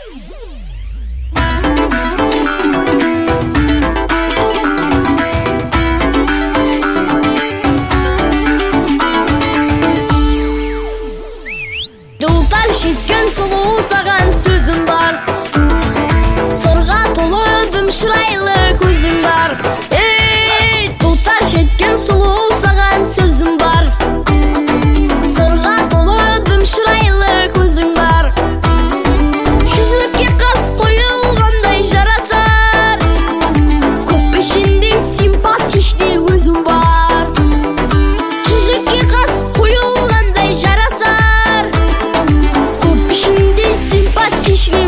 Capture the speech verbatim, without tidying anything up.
Дулдар жеткен сұлу саған сөзім бар, сырға толы өдім шырайлы көзің бар. Ей, дулдар жеткен сұлу саған сөзім бар, сырға толы өдім шырайлы көзің бар. Жүзікке қас қойылғандай жарасар, көп пешінде симпатичный өзің бар. Жүзікке қас қойылғандай жарасар, симпатичный